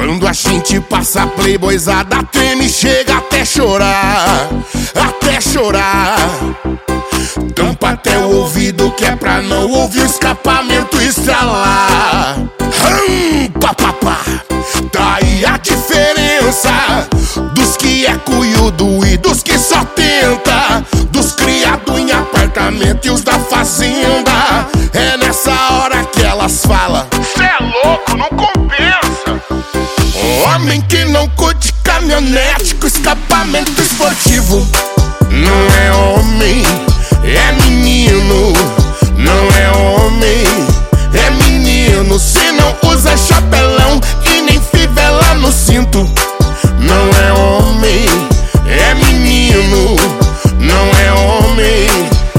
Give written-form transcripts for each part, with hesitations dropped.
Quando a gente passa playboyzada treme, chega até chorar, até chorar. Tampa até o ouvido que é pra não ouvir o escapamento estralar. Pá, pá, pá. Daí a diferença dos que é cunhudo e dos que só tenta, dos criados em apartamento e os da fazenda. É nessa hora que elas falam: cê é louco, não compensa. Homem que não curte caminhonete com escapamento esportivo não é homem, é menino. Não é homem, é menino. Se não usa chapelão e nem fivela no cinto, não é homem, é menino. Não é homem.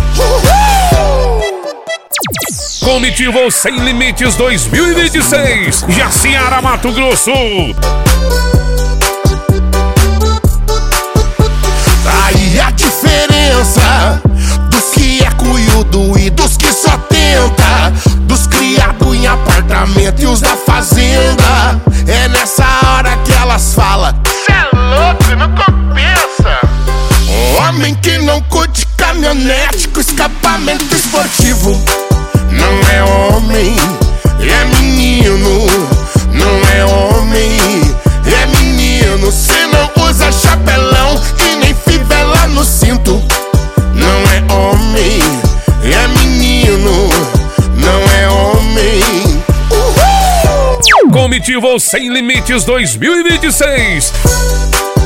Comitiva Sem Limites 2026, Jaciara, Mato Grosso. Aí a diferença dos que é cunhudo e dos que só tenta, dos criados em apartamento e os da fazenda. É nessa hora que elas falam: cê é louco, não compensa. Homem que não curte caminhonete com escapamento esportivo não é homem, é menino. Não é homem, é menino. Se não usa chapelão e nem fivela no cinto, não é homem, é menino. Não é homem. Comitiva Sem Limites 2026.